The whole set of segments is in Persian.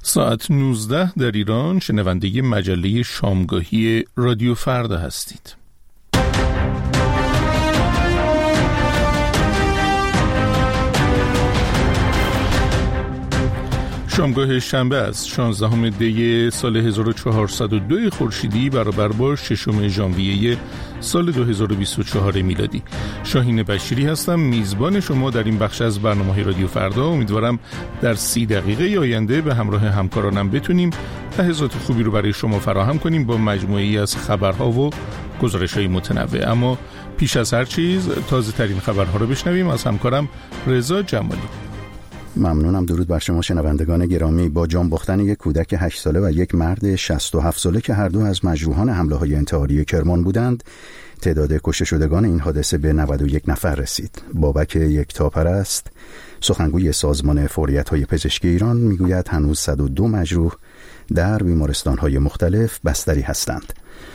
ساعت 19 در ایران. شنونده مجله شامگاهی رادیو فردا هستید. شامگاه شنبه از 16 دی سال 1402 خورشیدی برابر با 6 ژانویه سال 2024 میلادی. شاهین بشیری هستم، میزبان شما در این بخش از برنامه رادیو فردا. امیدوارم در 30 دقیقه آینده به همراه همکارانم بتونیم لحظات خوبی رو برای شما فراهم کنیم با مجموعه‌ای از خبرها و گزارش‌های متنوع. اما پیش از هر چیز تازه ترین خبرها رو بشنویم از همکارم رضا جمالی. ممنونم. درود بر شما شنوندگان گرامی. با جان باختن یک کودک 8 ساله و یک مرد 67 ساله که هر دو از مجروحان حمله‌های انتحاری کرمان بودند، تعداد کشته شدگان این حادثه به 91 نفر رسید. بابک یکتاپرست، سخنگوی سازمان فوریت‌های پزشکی ایران، میگوید هنوز 102 مجروح در بیمارستان‌های مختلف بستری هستند.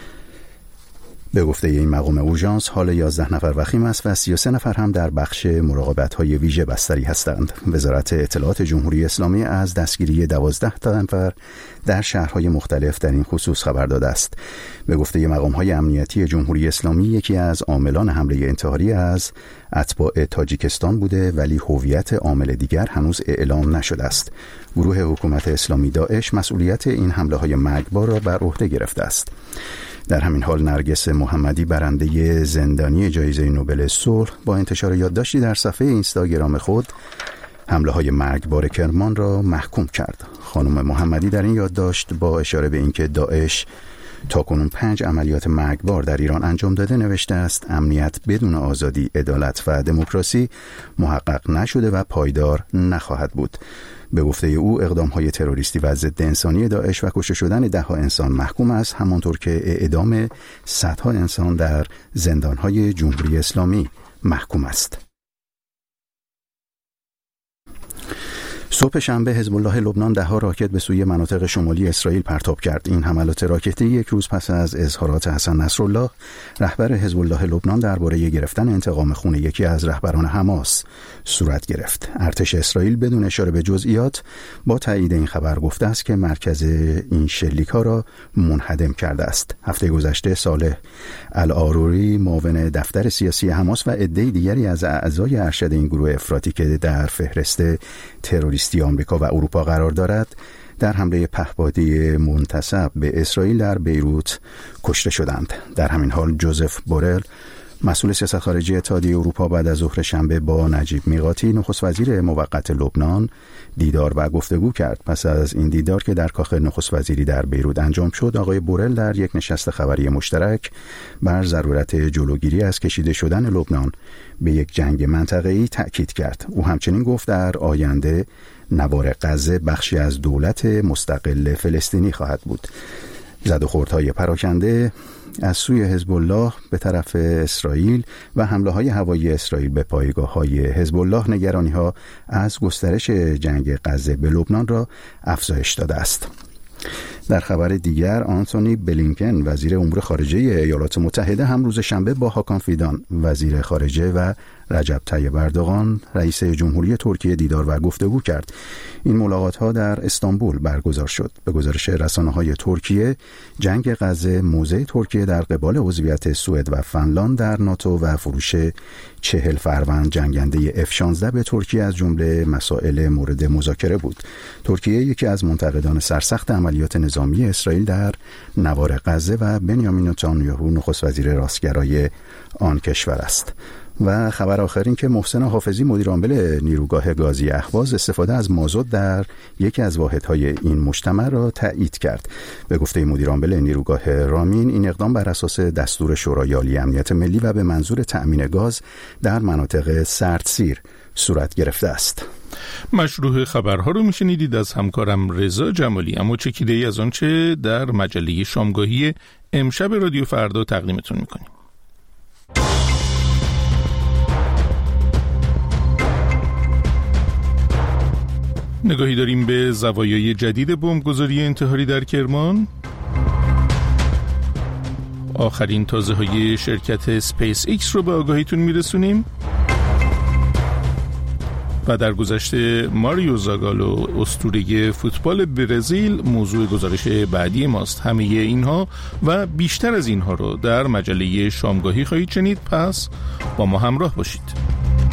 به گفته این مقام اورژانس، حال 11 نفر وخیم است و 33 نفر هم در بخش مراقبت‌های ویژه بستری هستند. وزارت اطلاعات جمهوری اسلامی از دستگیری 12 نفر در شهرهای مختلف در این خصوص خبر داده است. به گفته مقام‌های امنیتی جمهوری اسلامی، یکی از عاملان حمله انتحاری از اتباع تاجیکستان بوده، ولی هویت عامل دیگر هنوز اعلام نشده است. گروه حکومت اسلامی داعش مسئولیت این حمله‌های مرگبار را بر عهده گرفته است. در همین حال نرگس محمدی، برنده زندانی جایزه نوبل صلح، با انتشار یادداشتی در صفحه اینستاگرام خود حمله‌های مرگبار کرمان را محکوم کرد. خانم محمدی در این یادداشت با اشاره به اینکه داعش تاکنون 5 عملیات مرگبار در ایران انجام داده نوشته است: امنیت بدون آزادی، عدالت و دموکراسی محقق نشده و پایدار نخواهد بود. به گفته او، اقدام‌های تروریستی و ضد انسانی داعش و کشته شدن 10 انسان محکوم است، همانطور که اعدام صدها انسان در زندان‌های جمهوری اسلامی محکوم است. صبح شنبه حزب الله لبنان 10 راکت به سوی مناطق شمالی اسرائیل پرتاب کرد. این حملات راکتی یک روز پس از اظهارات حسن نصرالله، رهبر حزب الله لبنان، درباره گرفتن انتقام خون یکی از رهبران حماس صورت گرفت. ارتش اسرائیل بدون اشاره به جزئیات با تایید این خبر گفته است که مرکز این شلیک‌ها را منهدم کرده است. هفته گذشته صالح العاروری، معاون دفتر سیاسی حماس و عده‌ای دیگری از اعضای ارشد این گروه افراطی که در فهرست تروریستی آمریکا و اروپا قرار دارد، در حمله پهپادی منتسب به اسرائیل در بیروت کشته شدند. در همین حال جوزف بورل، مسئول سیاست خارجی اتحادیه اروپا، بعد از ظهر شنبه با نجیب میقاتی، نخست وزیر موقت لبنان، دیدار و گفتگو کرد. پس از این دیدار که در کاخ نخست وزیری در بیروت انجام شد، آقای بورل در یک نشست خبری مشترک بر ضرورت جلوگیری از کشیده شدن لبنان به یک جنگ منطقه‌ای تأکید کرد. او همچنین گفت در آینده نوار غزه بخشی از دولت مستقل فلسطینی خواهد بود. زد و خوردهای پراکنده از سوی حزب الله به طرف اسرائیل و حمله‌های هوایی اسرائیل به پایگاه‌های حزب الله نگرانی‌ها از گسترش جنگ غزه به لبنان را افزایش داده است. در خبر دیگر، آنتونی بلینکن، وزیر امور خارجه ایالات متحده، هم روز شنبه با هاکان فیدان، وزیر خارجه، و رجب طیب اردوغان، رئیس جمهوری ترکیه، دیدار و گفتگو کرد. این ملاقات‌ها در استانبول برگزار شد. به گزارش رسانه‌های ترکیه، جنگ غزه، موضع ترکیه در قبال عضویت سوئد و فنلاند در ناتو و فروش 40 فروند جنگنده F-16 به ترکیه از جمله مسائل مورد مذاکره بود. ترکیه یکی از منتقدان سرسخت عملیات نظامی اسرائیل در نوار غزه و بنیامین نتانیاهو، نخست وزیر راستگرای آن کشور است. و خبر آخر این که محسن حافظی، مدیر عامل نیروگاه گازی اهواز، استفاده از مازوت در یکی از واحدهای این مجتمع را تایید کرد. به گفته مدیر عامل نیروگاه رامین، این اقدام بر اساس دستور شورای عالی امنیت ملی و به منظور تأمین گاز در مناطق سردسیر صورت گرفته است. مشروع خبرها رو میشنیدید از همکارم رضا جمالی. اما چکیده ای از آنچه در مجله شامگاهی امشب رادیو فردا تقدیمتون میکنیم. نگاهی داریم به زوایای جدید بمبگذاری انتحاری در کرمان، آخرین تازه‌های شرکت اسپیس ایکس رو به آگاهیتون میرسونیم و در گذشته ماریو زاگالو اسطوره فوتبال برزیل موضوع گزارش بعدی ماست. همه اینها و بیشتر از اینها رو در مجله شامگاهی خواهید شنید، پس با ما همراه باشید.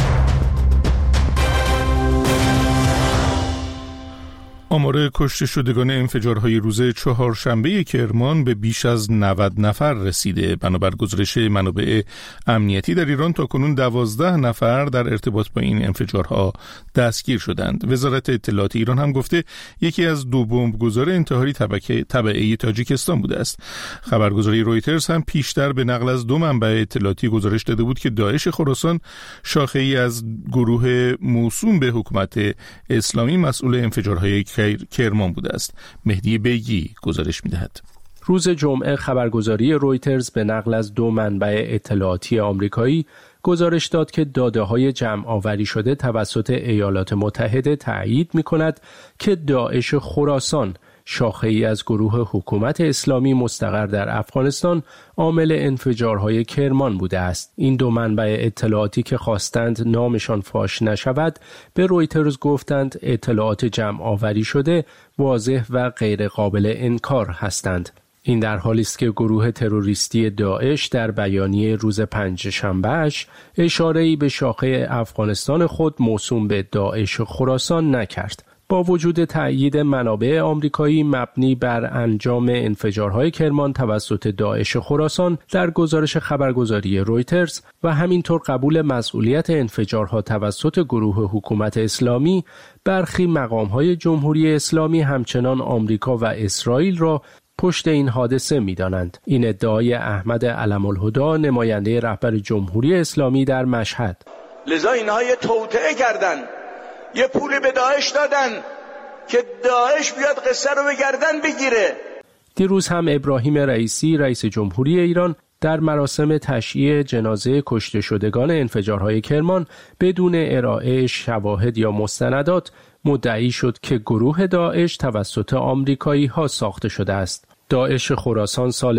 آمار کشته شدگان انفجارهای روز چهارشنبه کرمان به بیش از 90 نفر رسیده. بنابر گزارش منابع امنیتی در ایران تاکنون 12 نفر در ارتباط با این انفجارها دستگیر شدند. وزارت اطلاعات ایران هم گفته یکی از 2 بمبگذار انتحاری تبعه تاجیکستان بوده است. خبرگزاری رویترز هم پیشتر به نقل از 2 منبع اطلاعاتی گزارش داده بود که داعش خراسان، شاخه‌ای از گروه موسوم به حکومت اسلامی، مسئول انفجارهای کرمان بوده است. مهدی بیگی گزارش می‌دهد. روز جمعه خبرگزاری رویترز به نقل از 2 منبع اطلاعاتی آمریکایی گزارش داد که داده‌های جمع آوری شده توسط ایالات متحده تأیید می‌کند که داعش خراسان، شاخه‌ای از گروه حکومت اسلامی مستقر در افغانستان، عامل انفجارهای کرمان بوده است. این 2 منبع اطلاعاتی که خواستند نامشان فاش نشود به رویترز گفتند اطلاعات جمع آوری شده واضح و غیر قابل انکار هستند. این در حالی است که گروه تروریستی داعش در بیانیه روز پنجشنبه‌اش اشاره‌ای به شاخه افغانستان خود موسوم به داعش خراسان نکرد. با وجود تأیید منابع آمریکایی مبنی بر انجام انفجارهای کرمان توسط داعش خراسان در گزارش خبرگزاری رویترز و همینطور قبول مسئولیت انفجارها توسط گروه حکومت اسلامی، برخی مقام‌های جمهوری اسلامی همچنان آمریکا و اسرائیل را پشت این حادثه می‌دانند. این ادعای احمد علم‌الهدی، نماینده رهبر جمهوری اسلامی در مشهد. لذا اینها یه توطئه کردن، یه پول به داعش دادن که داعش بیاد قصه رو به گردن بگیره. دیروز هم ابراهیم رئیسی، رئیس جمهوری ایران، در مراسم تشییع جنازه کشته شدگان انفجارهای کرمان بدون ارائه شواهد یا مستندات مدعی شد که گروه داعش توسط آمریکایی ها ساخته شده است. داعش خراسان سال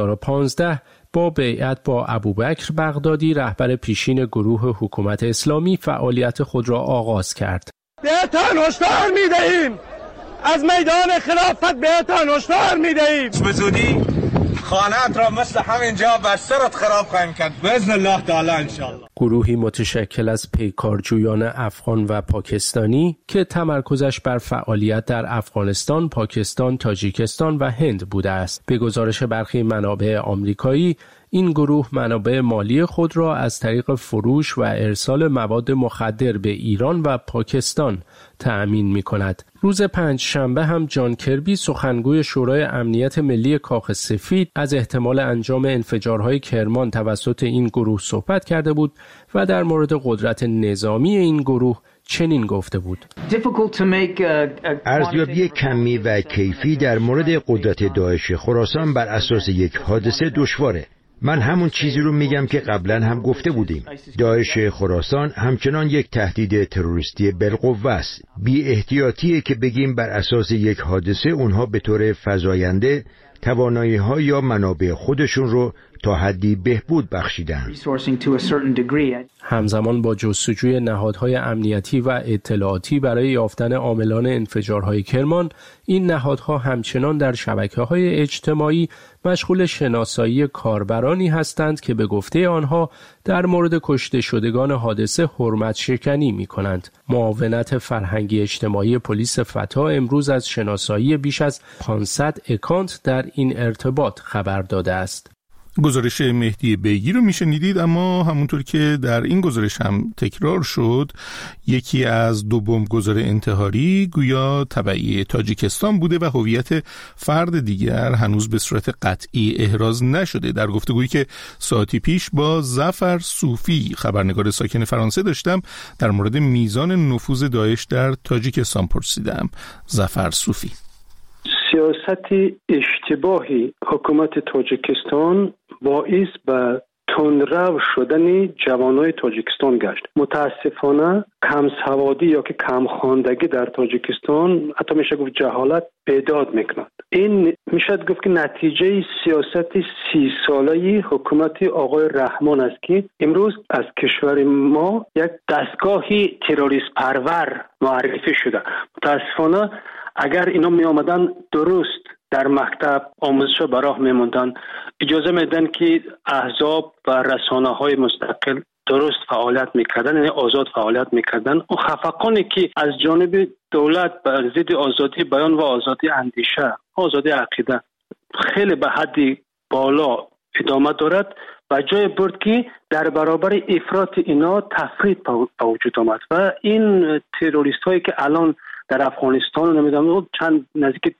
2015 با بیعت با ابوبکر بغدادی، رهبر پیشین گروه حکومت اسلامی، فعالیت خود را آغاز کرد. بهتان هشدار می‌دهیم، از میدان خلافت بهتان هشدار می‌دهیم. به زودی خانه‌ات را مثل همینجا بر سرت خراب خواهیم کرد باذن الله تعالی انشاءالله. گروهی متشکل از پیکارجویان افغان و پاکستانی که تمرکزش بر فعالیت در افغانستان، پاکستان، تاجیکستان و هند بوده است. به گزارش برخی منابع آمریکایی، این گروه منابع مالی خود را از طریق فروش و ارسال مواد مخدر به ایران و پاکستان تأمین می کند. روز پنجشنبه هم جان کربی، سخنگوی شورای امنیت ملی کاخ سفید، از احتمال انجام انفجارهای کرمان توسط این گروه صحبت کرده بود و در مورد قدرت نظامی این گروه چنین گفته بود: ارزیابی کمی و کیفی در مورد قدرت داعش خراسان بر اساس یک حادثه دشواره. من همون چیزی رو میگم که قبلا هم گفته بودیم. داعش خراسان همچنان یک تهدید تروریستی بالقوه است. بی احتیاطیه که بگیم بر اساس یک حادثه اونها به طور فزاینده توانایی‌ها یا منابع خودشون رو تا حدی بهبود بخشیدن. همزمان با جستجوی نهادهای امنیتی و اطلاعاتی برای یافتن عاملان انفجارهای کرمان، این نهادها همچنان در شبکه‌های اجتماعی مشغول شناسایی کاربرانی هستند که به گفته آنها در مورد کشته شدگان حادثه حرمت شکنی می‌کنند. معاونت فرهنگی اجتماعی پلیس فتا امروز از شناسایی بیش از 500 اکانت در این ارتباط خبر داده است. گزارش مهدی بیگی رو میشنیدید، اما همونطور که در این گزارش هم تکرار شد، یکی از 2 بمبگذار انتحاری گویا تبعی تاجیکستان بوده و هویت فرد دیگر هنوز به صورت قطعی احراز نشده. در گفتگویی که ساعتی پیش با ظفر صوفی، خبرنگار ساکن فرانسه، داشتم در مورد میزان نفوذ داعش در تاجیکستان پرسیدم. ظفر صوفی: سیاست اشتباهی حکومت تاجیکستان باعث به تندرو شدن جوانای تاجیکستان گشت. متاسفانه کم سوادی یا که کم خواندگی در تاجیکستان، حتی میشه گفت جهالت، بیداد میکند. این میشه گفت که نتیجه سیاست 30 ساله حکومت آقای رحمان است که امروز از کشور ما یک دستگاهی تروریست پرور معرفی شده. متاسفانه اگر اینا می آمدن درست در مکتب آموزش و براه می موندن، اجازه میدن که احزاب و رسانه های مستقل درست فعالیت میکردن، یعنی آزاد فعالیت میکردن، اون خفقانی که از جانب دولت بر ضد آزادی بیان و آزادی اندیشه، آزادی عقیده خیلی به حدی بالا ادامه دارد و جای برد که در برابر افراط اینا تفرید به وجود آمد و این تروریست هایی که الان در افغانستان نمیدونم چند نزدیک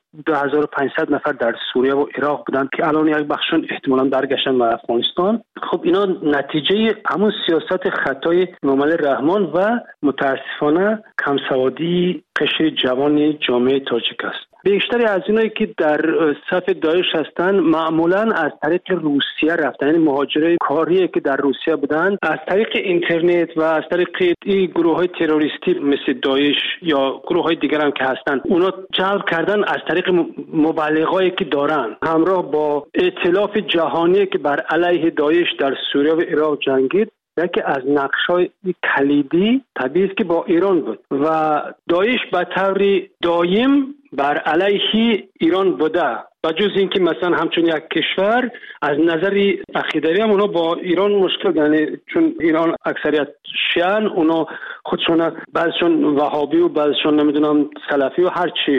2500 نفر در سوریه و عراق بودند که الان یک بخششون احتمالاً برگشتن به افغانستان. خب اینا نتیجه همون سیاست خطای معامله رحمان و متاسفانه کم سوادی قشر جوان جامعه تاجیک است. بیشتری از اینایی که در صف داعش هستند معمولاً از طریق روسیه رفتن، یعنی مهاجرای کاری که در روسیه بودند از طریق اینترنت و از طریق این گروه‌های تروریستی مثل داعش یا گروه‌های دیگر هم که هستند اونا جلب کردن از طریق مبلغایی که دارن همراه با ائتلاف جهانی که بر علیه داعش در سوریه و عراق جنگید. یکی از نقش‌های کلیدی طبیعی است که با ایران بود و داعش به طور دایم بر علیه ایران بوده. و جز این که مثلا همچون یک کشور از نظر عقیدوی هم اونا با ایران مشکل، یعنی چون ایران اکثریت شیعن، اونا خودشون بعضشون وهابی و بعضشون نمیدونم سلفی و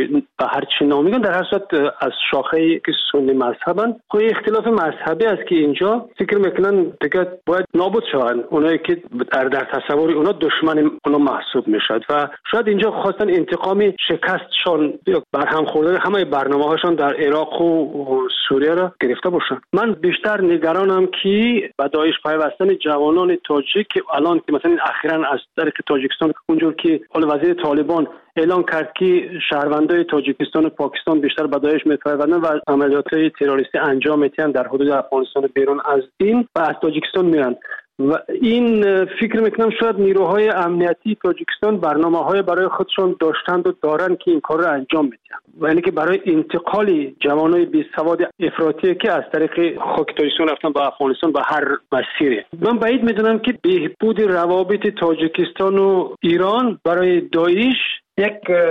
هر چی نام میگن، در هر صورت از شاخه که سنی مذهبن. خب اختلاف مذهبی است که اینجا فکر میکنن دیگه باید نابود شوند، اونایی که در تصور اونا دشمن اونا محسوب میشد و شاید اینجا خواستن انتقامی شکستشون برهم خورده همه برنامه‌هاشون در عراق و سوریه را گرفته باشن. من بیشتر نگرانم که به داعش پیوستن جوانان تاجیک که الان که مثلا اخیراً از طریق تاجیکستان اونجور که وزیر طالبان اعلان کرد که شهروندان تاجیکستان و پاکستان بیشتر به داعش می‌پیوندن و عملیات تروریستی انجام میدن در حدود افغانستان بیرون از این و از تاجیکستان میرن و این فکر میکنم شاید نیروهای امنیتی تاجیکستان برنامه‌های برای خودشون داشتند و دارن که این کار رو انجام بدن و یعنی که برای انتقال جوانای بی سواد افراطی که از طریق خاک تاجیکستان رفتن به افغانستان به هر مسیری، من بعید میدونم که بهبود روابط تاجیکستان و ایران برای داعش یک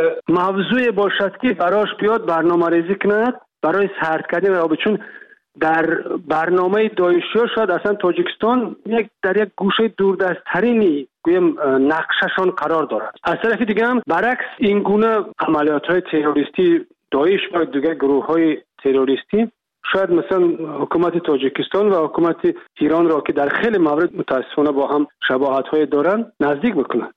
موضوع باشد که براش بیاد برنامه‌ریزی کند برای سرد کردن روابط، چون در برنامه داعشی‌ها شاید اصلا تاجیکستان در یک گوشه دوردست‌ترینی گویم نقششان قرار دارد. از طرف دیگه هم برعکس این گونه عملیات‌های تروریستی داعش و دیگر گروه‌های تروریستی شاید مثلا حکومت تاجیکستان و حکومت ایران را که در خیلی موارد متاسفانه با هم شباهت‌های دارند نزدیک بکنند.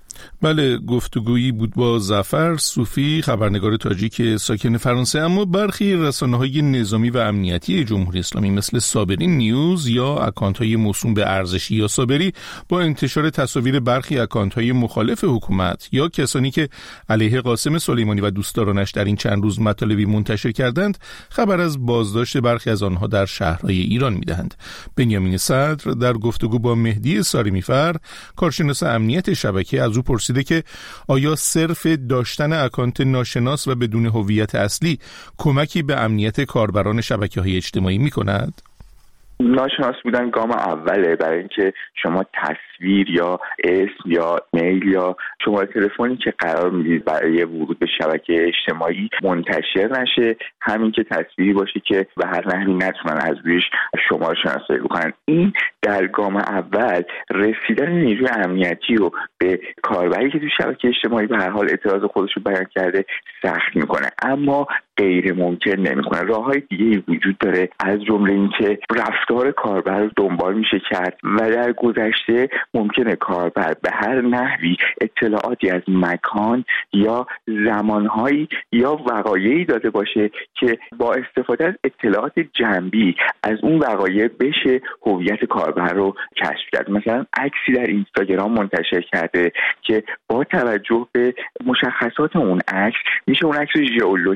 بله، گفتگویی بود با ظفر صوفی، خبرنگار تاجیک ساکن فرانسه. اما برخی رسانه‌های نظامی و امنیتی جمهوری اسلامی مثل صابری نیوز یا اکانت‌های موسوم به ارزشی یا صابری با انتشار تصاویر برخی اکانت‌های مخالف حکومت یا کسانی که علیه قاسم سلیمانی و دوستدارانش در این چند روز مطالبی منتشر کردند خبر از بازداشت برخی از آنها در شهرهای ایران می‌دهند. بنیامین صدر در گفتگو با مهدی ساریمیفر، کارشناس امنیت شبکه، از او پرسیده که آیا صرف داشتن اکانت ناشناس و بدون هویت اصلی کمکی به امنیت کاربران شبکه‌های اجتماعی می‌کند؟ ناشناس بودن گام اوله برای اینکه شما تصویر یا اسم یا میل یا شماره تلفنی که قرار میدید برای ورود به شبکه اجتماعی منتشر نشه، همین که تصویری باشه که به هر نحوی نتونن از رویش شما رو شناسایی بکنن. این در گام اول رسیدن نیروی امنیتی رو به کاربری که تو شبکه اجتماعی به هر حال اعتراض خودش رو بیان کرده سخت میکنه، اما غیر ممکن نمیکنه. راههای دیگه وجود داره، از جمله اینکه رفتار کاربر رو دنبال میشه کرد و در گذشته ممکنه کاربر به هر نحوی اطلاعاتی از مکان یا زمانهایی یا وقایعی داده باشه که با استفاده از اطلاعات جنبی از اون وقایع بشه هویت کاربر رو کشف کرد. مثلا عکسی در اینستاگرام منتشر کرده که با توجه به مشخصات اون عکس میشه اون عکس رو ژئولوکیت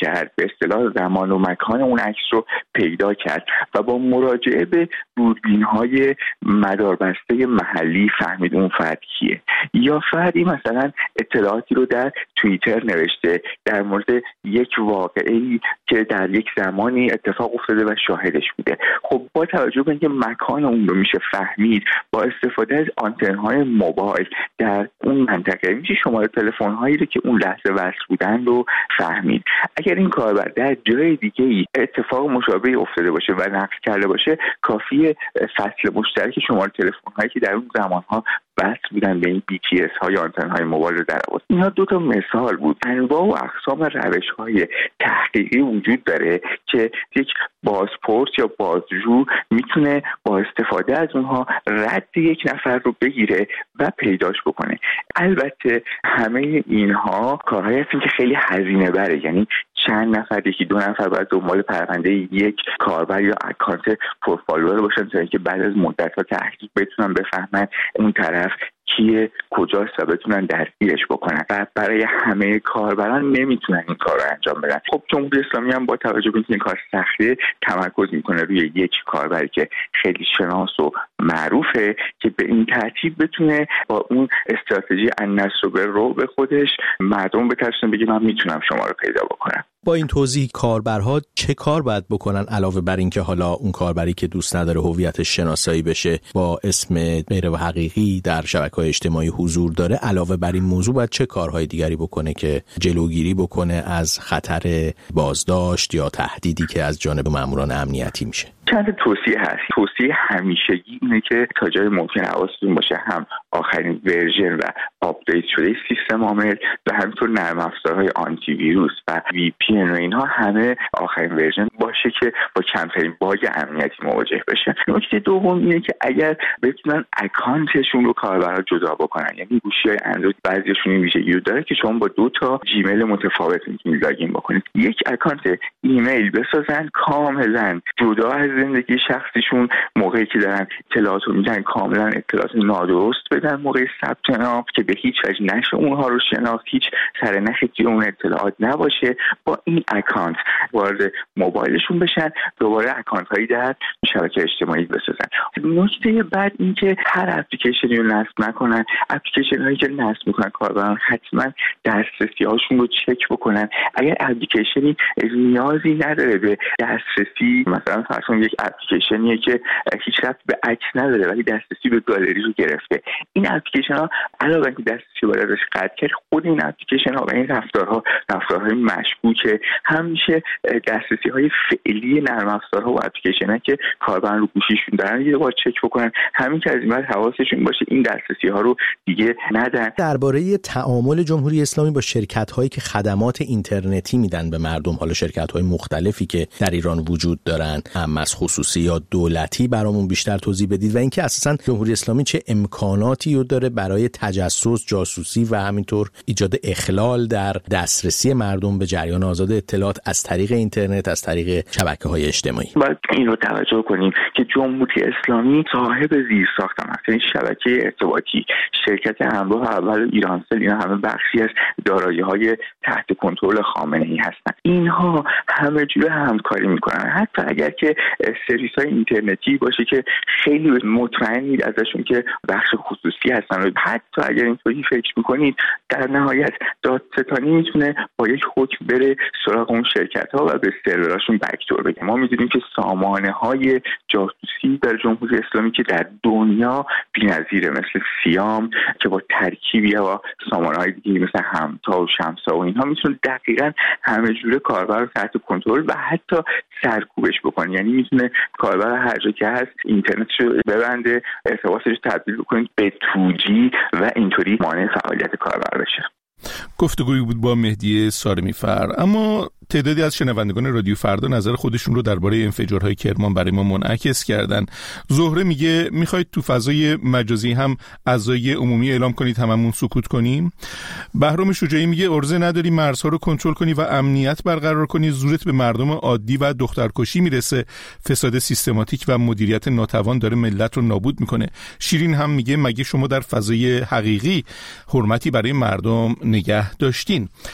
کرد، به اصطلاح زمان و مکان اون عکس رو پیدا کرد و با مراجعه به دوربین‌های مداربسته محلی فهمید اون فرد کیه. یا فردی مثلا اطلاعاتی رو در توییتر نوشته در مورد یک واقعه‌ای که در یک زمانی اتفاق افتاده و شاهدش بوده. خب با توجه به اینکه مکان اون رو میشه فهمید، با استفاده از آنتن‌های موبایل در اون منطقه میشه شماره تلفن‌هایی رو که اون لحظه وصل بودن رو فهمید. اگر این کاربر در جای دیگه‌ای اتفاق مشابهی افتاده باشه و نقل کرده باشه، کافیه فصل مشترک شماره تلفن‌هایی که در اون زمان‌ها وصل بودن به این BTS های آنتن‌های موبایل رو در آورد. اینها دو تا مثال بود. انواع و اقسام روش‌های تحقیقی وجود داره که یک بازپرس یا بازجو میتونه با استفاده از اونها رد یک نفر رو بگیره و پیداش بکنه. البته همه اینها کارهایی هستن که خیلی هزینه بره، یعنی چند نفر، یکی دو نفر باید دنبال پرونده یک کاربر یا اکانت پروفایلر باشن تا اینکه بعد از مدت‌ها تحقیق بتونن بفهمن اون طرف کیه، کجاست و بتونن دستگیرش بکنن. و برای همه کاربران نمیتونن این کار رو انجام بدن. خب جمهوری اسلامی هم با توجه به این کار سخته تمرکز میکنه روی یک کاربری که خیلی شناس و معروفه که به این ترتیب بتونه با اون استراتژی النصر بالرعب خودش مردم بترسونه بگه من میتونم شما رو پیدا بکنم. با این توضیح کاربرها چه کار باید بکنن علاوه بر این که حالا اون کاربری که دوست نداره هویتش شناسایی بشه با اسم غیر و حقیقی در شبکه‌های اجتماعی حضور داره، علاوه بر این موضوع باید چه کارهای دیگری بکنه که جلوگیری بکنه از خطر بازداشت یا تهدیدی که از جانب ماموران امنیتی میشه؟ چند توصیه هست. توصیه همیشگی اینه که تا جای ممکن حواستون باشه هم آخرین ورژن و آپدیت شده سیستم عامل و همینطور نرم افزارهای آنتی ویروس و VPN و اینها همه آخرین ورژن باشه که با کمترین باگ امنیتی مواجه بشه. نکته دوم اینه که اگر بتونن اکانتشون رو کاربرا جدا بکنن، یعنی گوشی‌های اندروید بعضیشون این ویژگی رو داره که شما با 2 تا جیمیل متفاوت میتونید لاگین بکنید. یک اکانت ایمیل بسازن کاملا جدا از زندگی شخصیشون، موقعی که دارن اطلاعات رو میدن کاملا اطلاعات نادرست بدن موقع ثبت نام که به هیچ وجه نشه اونها رو شناخت، هیچ سرنخی توی اون اطلاعات نباشه. با این اکانت وارد موبایلشون بشن، دوباره اکانت هایی در شبکه اجتماعی بسازن. نکته بعد این که هر اپلیکیشنی رو نصب نکنن. اپلیکیشن هایی که نصب میکنن کاربران حتما دسترسی هاشون رو چک بکنن. اگر اپلیکیشنی نیازی نداره به دسترسی، مثلا فرض کنید یک اپلیکیشنیه که هیچ ربطی به عکس نداره ولی دسترسی به گالری رو گرفته، این اپلیکیشن ها علاوه بر دسترسی باید ازش قطع کرد، خود این اپلیکیشن ها و این رفتارهای مشکوکه. همیشه دسترسی های فعلی نرم افزارها و اپلیکیشن ها که کاربران رو گوشیشون دارن یه بار چک بکنن، همین که از این بعد حواسشون باشه این دسترسی ها رو دیگه ندن. درباره تعامل جمهوری اسلامی با شرکت هایی که خدمات اینترنتی میدن به مردم، حالا شرکت های مختلفی که در ایران وجود دارن، هم از خصوصی یا دولتی، برامون بیشتر توضیح بدید و اینکه اساساً جمهوری اسلامی چه امکاناتی رو داره برای تجسس، جاسوسی و همینطور ایجاد اخلال در دسترسی مردم به جریان آزاد اطلاعات از طریق اینترنت، از طریق شبکه‌های اجتماعی. باید این رو توجه کنیم که جمهوری اسلامی صاحب زیرساخت هست. این شبکه ارتباطی، شرکت همراه اول ایرانسل، اینا همه بخشی از دارایی‌های تحت کنترل خامنه‌ای هستن. اینها همه جوره همکاری میکنن، حتی اگر که سرویس‌های اینترنتی باشه که خیلی مطمئنید ازشون که بخش خصوصی هستن و حتی اگر اینطوری فکر میکنید در نهایت دادستانی میتونه با یک حکم بره سراغ اون شرکت‌ها و به سروراشون بک‌دور بده. ما می‌دونیم که سامانه‌های جاسوسی در جمهوری اسلامی که در دنیا بی‌نظیره، مثل سیام که با ترکیبی با سامانه‌های دیگه مثل همتا و شمسا و اینها میتونه دقیقاً همه جوره کاربر رو تحت کنترل و حتی سرکوبش بکنه. یعنی میتونه کاربر هر جا که هست اینترنتش رو ببنده، ارتباطش رو تبدیل بکنه به 2G و اینطوری مانع فعالیت کاربر بشه. گفتگویی بود با مهدی سارمی‌فر. اما تعدادی از شنوندگان رادیو فردا نظر خودشون رو درباره انفجارهای کرمان برای ما منعکس کردن. زهره میگه میخواید تو فضای مجازی هم اعضای عمومی اعلام کنید هممون سکوت کنیم؟ بهرام شجاعی میگه ارزه نداری مرزها رو کنترل کنی و امنیت برقرار کنی، زورت به مردم عادی و دخترکشی میرسه. فساد سیستماتیک و مدیریت ناتوان داره ملت رو نابود میکنه. شیرین هم میگه مگه شما در فضای حقیقی حرمتی برای مردم نگه داشتین؟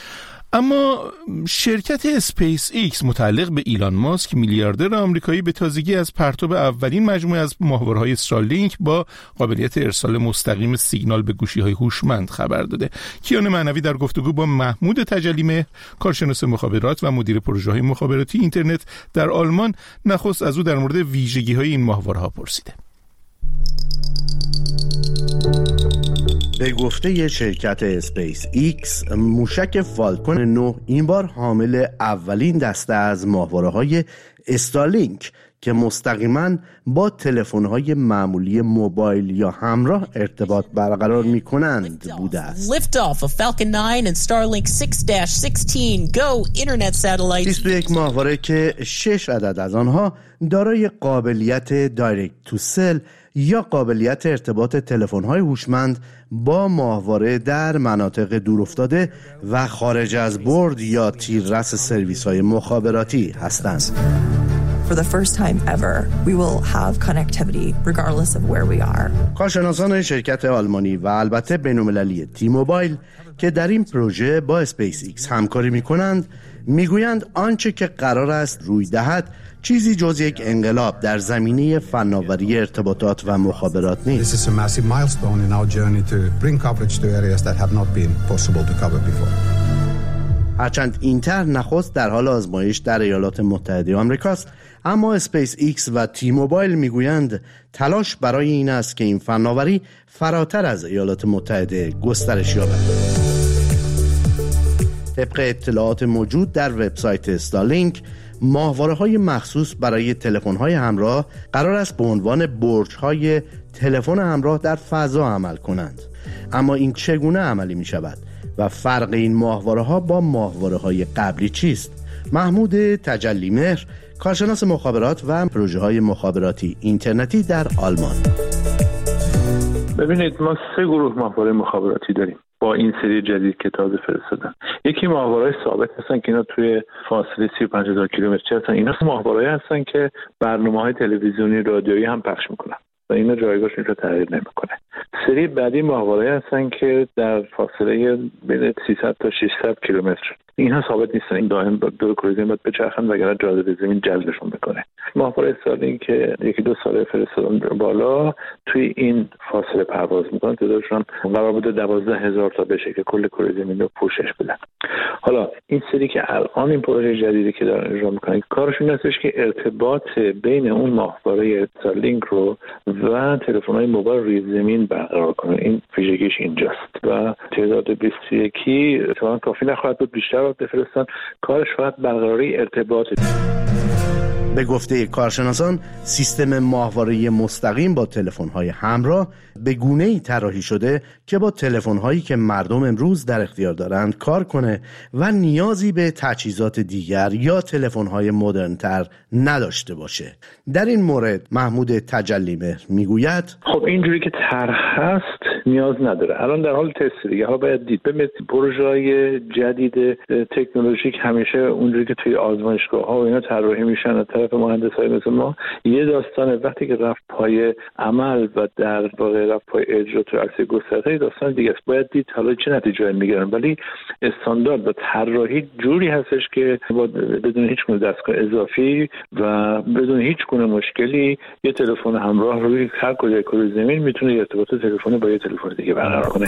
اما شرکت اسپیس ایکس متعلق به ایلان ماسک میلیاردر آمریکایی به تازگی از پرتاب اولین مجموعه از ماهواره‌های استارلینک با قابلیت ارسال مستقیم سیگنال به گوشی‌های هوشمند خبر داده. کیان معنوی در گفتگو با محمود تجلیمهر، کارشناس مخابرات و مدیر پروژه‌های مخابراتی اینترنت در آلمان، نخست از او در مورد ویژگی‌های این ماهواره‌ها پرسیده. به گفته شرکت اسپیس ایکس، موشک فالکون 9 این بار حامل اولین دسته از ماهواره‌های استارلینک که مستقیما با تلفن‌های معمولی موبایل یا همراه ارتباط برقرار می‌کنند بوده است. 21 ماهواره که 6 عدد از آنها دارای قابلیت دایرکت تو سل یا قابلیت ارتباط تلفن‌های هوشمند با ماهواره در مناطق دورافتاده و خارج از برد یا تیررس سرویس‌های مخابراتی هستند. For the first time ever, we will have connectivity regardless of where we are. کارشناسان شرکت آلمانی و البته بین‌المللی تی موبایل که در این پروژه با اسپیس ایکس همکاری می‌کنند، میگویند آنچه که قرار است روی دهد چیزی جز یک انقلاب در زمینه فناوری ارتباطات و مخابرات نیست. This is a massive milestone in our journey to bring coverage to areas that have not been possible to cover before. هرچند این طرح نخست در حال آزمایش در ایالات متحده آمریکاست، اما اسپیس ایکس و تی موبایل میگویند تلاش برای این است که این فناوری فراتر از ایالات متحده گسترش یابد. طبق اطلاعات موجود در وبسایت استارلینک، ماهواره‌های مخصوص برای تلفن‌های همراه قرار است به عنوان برج‌های تلفن همراه در فضا عمل کنند. اما این چگونه عملی می‌شود و فرق این ماهواره‌ها با ماهواره‌های قبلی چیست؟ محمود تجلیمهر، کارشناس مخابرات و پروژه‌های مخابراتی اینترنتی در آلمان. ببینید، ما 3 گروه ماهواره مخابراتی داریم با این سری جدید که تازه فرستادن. یکی ماهواره‌های ثابت هستن که اینا توی فاصله 35000 کیلومتری هستن. اینا ماهواره‌ای هستن که برنامه‌های تلویزیونی، رادیویی هم پخش میکنن و اینا جایگاهشون رو تغییر نمیکنه. سری بعدی ماهواره‌ای هستن که در فاصله بین 300 تا 600 کیلومتر. اینها ثابت نیستن، این دائم دور کره زمین باید بچرخن وگرنه جاذبه زمین جذبشون بکنه. ماهواره استارلینک که 1-2 سال فرستادن بالا توی این فاصله پرواز میکنن، تعدادشون قرار بوده 12000 تا بشه که کل کره زمین رو پوشش بدن. حالا این سری که الان این پروژه جدیدی که دارن اجرا میکنن، کارشون هستش که ارتباط بین اون ماهواره استارلینک رو و تلفن‌های موبایل روی زمین برقرار کنن. این ویژگیش اینجاست و تعداد 21 اتفاقا کافی نخواهد بود، بیشتر بفرستن. کارش فقط برقراری ارتباط. به گفته کارشناسان، سیستم ماهواره مستقیم با تلفن‌های همراه به گونه‌ای طراحی شده که با تلفن‌هایی که مردم امروز در اختیار دارند کار کنه و نیازی به تجهیزات دیگر یا تلفن‌های مدرن‌تر نداشته باشه. در این مورد محمود تجلیمهر میگوید خب اینجوری که طرح هست نیاز نداره. الان در حال تست دیگه ها باید دید. ببینید پروژه‌های جدید تکنولوژیک همیشه اونجوری که توی آزمایشگاه‌ها و اینا طراحی میشن از طرف مهندسای مثل ما، یه داستان وقتی که رفت پای عمل و در واقع رفت پای اجرا تو عرصه گسترده داستان دیگه است. باید دید حالا چه نتیجه‌ای میگیرن، ولی استاندارد و طراحی جوری هستش که بدون هیچ گونه دستگاه اضافی و بدون هیچ گونه مشکلی یه تلفن همراه روی هر کجای کره زمین میتونه ارتباط تلفنی با یه تلفن دیگه برقرار کنه.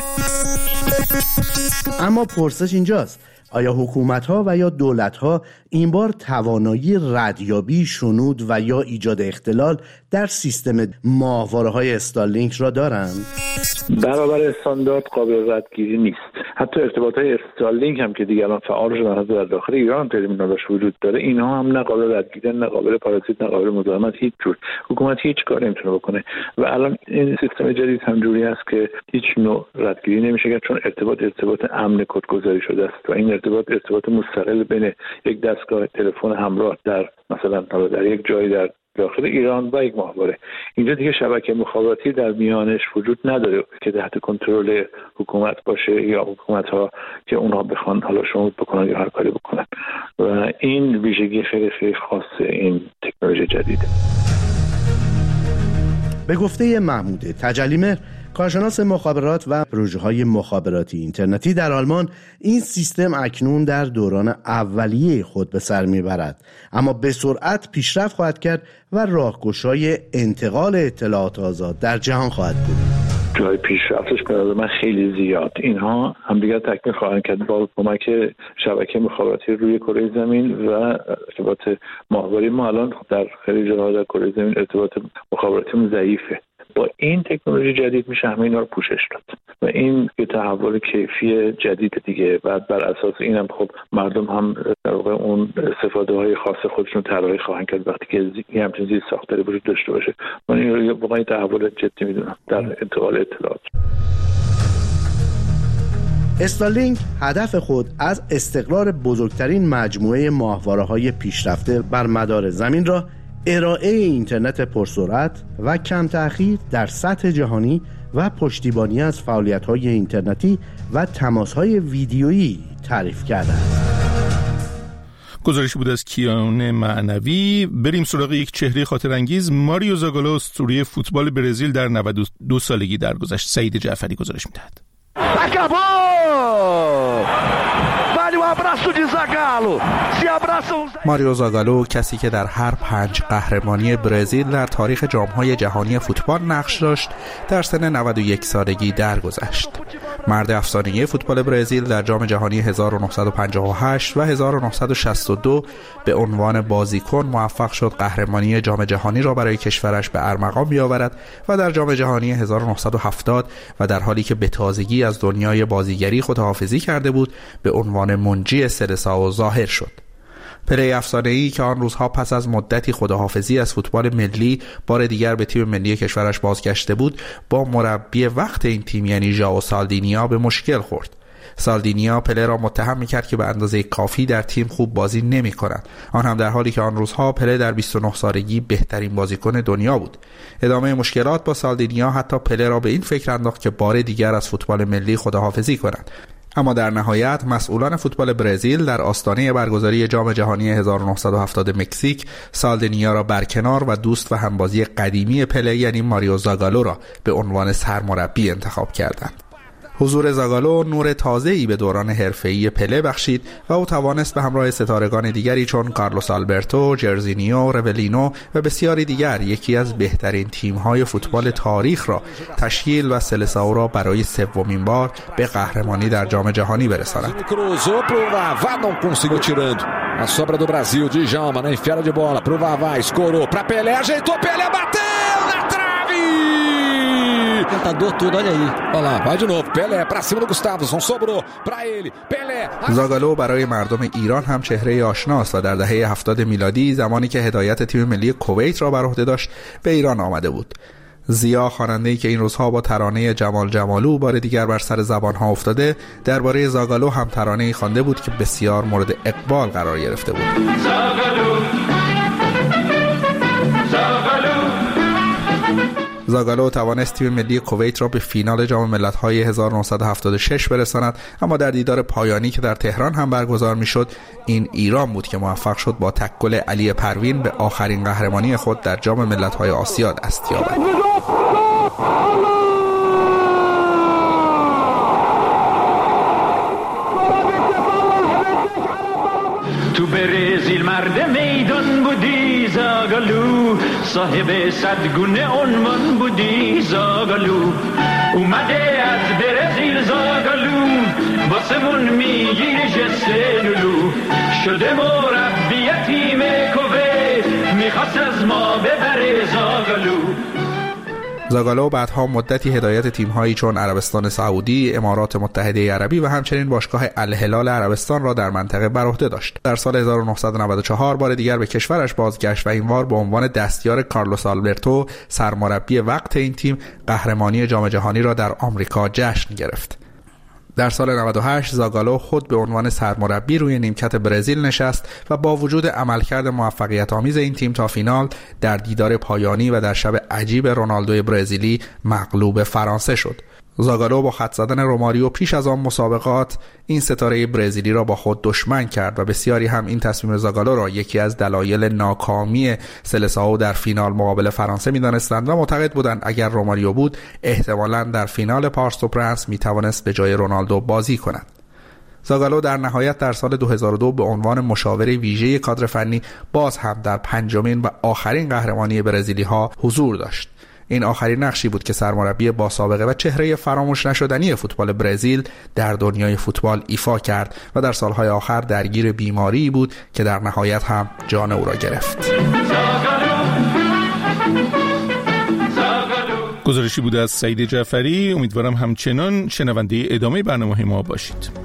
اما پرسش اینجاست، آیا حکومت‌ها و یا دولت‌ها این بار توانایی ردیابی، شنود و یا ایجاد اختلال در سیستم ماهواره‌های استارلینک را دارند؟ برابر استاندارد قابل ردگیری نیست. حتی ارتباطات استارلینک هم که دیگه الان فعال شدن در داخل ایران ترمینالش وجود داره، اینها هم نه قابل ردگیری، نه قابل پارازیت، نه قابل مزاحمت، هیچ جور. حکومت هیچ کاری نمیتونه بکنه و الان این سیستم جدید هم جوری است که هیچ نوع ردگیری نمیشه چون ارتباط امن کدگذاری شده است و این ارتباط مستقل بین یک دستگاه تلفن همراه در مثلا در یک جایی در داخل ایران و یک ماهواره. اینجا دیگه شبکه مخابراتی در میانش وجود نداره که تحت کنترل حکومت باشه یا حکومت‌ها که اونها بخوان حالا شمول بکنن یا هر کاری بکنن و این ویژگی خیلی خیلی خاص این تکنولوژی جدیده. به گفته محمود تجلیمهر، کارشناس مخابرات و پروژه‌های مخابراتی اینترنتی در آلمان، این سیستم اکنون در دوران اولیه خود به سر میبرد، اما به سرعت پیشرفت خواهد کرد و راهگشای انتقال اطلاعات آزاد در جهان خواهد بود. جای پیشرفتش به نظر من خیلی زیاد. اینها همدیگر تکمیل خواهند کرد با کمک شبکه مخابراتی روی کره زمین و ارتباط ماهواره. ما الان در خیلی جاها در کره زمین ارتباط مخابراتی ضعیفه. با این تکنولوژی جدید میشه همه اینا رو پوشش داد و این یه تحول کیفی جدید دیگه. بعد بر اساس اینم خب مردم هم در واقع اون استفاده های خاص خودشون طراحی خواهند کرد وقتی که همچین زیر ساختاری وجود داشته باشه. من این رو واقعا تحول جدی میدونم در انتقال اطلاعات. استارلینک هدف خود از استقرار بزرگترین مجموعه ماهواره‌های پیشرفته بر مدار زمین را ارائه اینترنت پرسرعت و کم تأخیر در سطح جهانی و پشتیبانی از فعالیت‌های اینترنتی و تماس‌های ویدیویی تعریف کرده است. گزارشی بود از کیان معنوی. بریم سراغ یک چهره خاطرانگیز. ماریو زاگالو اسطوره فوتبال برزیل در 92 سالگی درگذشت. سعید جعفری گزارش می‌دهد. ماریو زاگالو، کسی که در هر 5 قهرمانی برزیل در تاریخ جام‌های جهانی فوتبال نقش داشت، در سن 91 سالگی درگذشت. مرد افسانه‌ای فوتبال برزیل در جام جهانی 1958 و 1962 به عنوان بازیکن موفق شد قهرمانی جام جهانی را برای کشورش به ارمغان بیاورد و در جام جهانی 1970 و در حالی که به تازگی از دنیای بازیگری خداحافظی کرده بود، به عنوان منجی سلساو ظاهر شد. پله افسانه‌ای که آن روزها پس از مدتی خداحافظی از فوتبال ملی بار دیگر به تیم ملی کشورش بازگشته بود، با مربی وقت این تیم یعنی ژائو سالدینیا به مشکل خورد. سالدینیا پله را متهم می‌کرد که به اندازه کافی در تیم خوب بازی نمی‌کند، آن هم در حالی که آن روزها پله در 29 سالگی بهترین بازیکن دنیا بود. ادامه مشکلات با سالدینیا حتی پله را به این فکر انداخت که بار دیگر از فوتبال ملی خداحافظی کند. اما در نهایت مسئولان فوتبال برزیل در آستانه برگزاری جام جهانی 1970 مکزیک سالدینیا را برکنار و دوست و همبازی قدیمی پله یعنی ماریو زاگالو را به عنوان سرمربی انتخاب کردند. حضور زاگالو نور تازه‌ای به دوران حرفه‌ای پله بخشید و او توانست به همراه ستارگان دیگری چون کارلوس آلبرتو، جرزینیو، رولینو و بسیاری دیگر یکی از بهترین تیم‌های فوتبال تاریخ را تشکیل و سلساو را برای سومین بار به قهرمانی در جام جهانی برساند. A sobra do Brasil, Djalma na enfiada de bola pro Vavá, escorou pra Pelé, ajeitou Pelé, bateu na trave! Tentador tudo, olha aí. Olha lá, vai de novo, Pelé pra cima do Gustafsson, sobrou pra ele, Pelé. زاگالو برای مردم ایران هم چهره آشناست و در دهه 70 میلادی زمانی که هدایت تیم ملی کویت را بر عهده داشت به ایران آمده بود. زیا، خواننده‌ای که این روزها با ترانه جمال جمالو بار دیگر بر سر زبان‌ها افتاده، درباره زاگالو هم ترانه‌ای خوانده بود که بسیار مورد اقبال قرار گرفته بود. زاگالو توانست تیم ملی کویت را به فینال جام ملت‌های 1976 برساند، اما در دیدار پایانی که در تهران هم برگزار می‌شد، این ایران بود که موفق شد با تکل علی پروین به آخرین قهرمانی خود در جام ملت‌های آسیا دست یابد. تو برزیل مرد میدان بودی زاگالو، صاحب صدگونه عنوان بودی زاگالو، اومده از برزیل زاگالو، واسمون میگیری جسلولو، شده مربی تیم کویت، میخواست از ما ببره زاگالو. زاگالو بعدها مدتی هدایت تیم‌هایی چون عربستان سعودی، امارات متحده عربی و همچنین باشگاه الهلال عربستان را در منطقه بر عهده داشت. در سال 1994 بار دیگر به کشورش بازگشت و این بار به عنوان دستیار کارلوس آلبرتو، سرمربی وقت این تیم، قهرمانی جام جهانی را در آمریکا جشن گرفت. در سال 98 زاگالو خود به عنوان سرمربی روی نیمکت برزیل نشست و با وجود عملکرد موفقیت آمیز این تیم تا فینال، در دیدار پایانی و در شب عجیب رونالدو برزیلی مغلوب فرانسه شد. زاگالو با خط زدن روماریو پیش از آن مسابقات این ستاره برزیلی را با خود دشمن کرد و بسیاری هم این تصمیم زاگالو را یکی از دلایل ناکامی سلسائو در فینال مقابل فرانسه می‌دانستند و معتقد بودند اگر روماریو بود احتمالاً در فینال پارس و پرنس می‌توانست به جای رونالدو بازی کند. زاگالو در نهایت در سال 2002 به عنوان مشاور ویژه کادر فنی باز هم در پنجمین و آخرین قهرمانی برزیلی‌ها حضور داشت. این آخرین نقشی بود که سرمربی با سابقه و چهره فراموش نشدنی فوتبال برزیل در دنیای فوتبال ایفا کرد و در سالهای آخر درگیر بیماری بود که در نهایت هم جان او را گرفت. گزارشی بوده از سعید جعفری. امیدوارم همچنان شنونده ادامه برنامه ما باشید.